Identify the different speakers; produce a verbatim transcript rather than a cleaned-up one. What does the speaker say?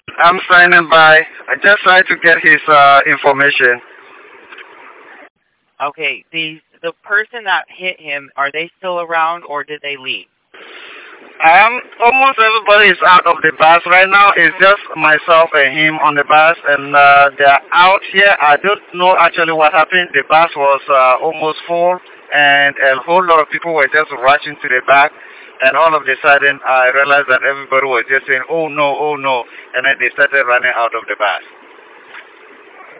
Speaker 1: I'm signing by. I just tried to get his uh, information.
Speaker 2: Okay, the the person that hit him, are they still around or did they leave?
Speaker 1: Um, almost everybody is out of the bus right now. It's just myself and him on the bus, and uh, they're out here. I don't know actually what happened. The bus was uh, almost full, and a whole lot of people were just rushing to the back. And all of a sudden, I realized that everybody was just saying, "Oh no, oh no," and then they started running out of the bus.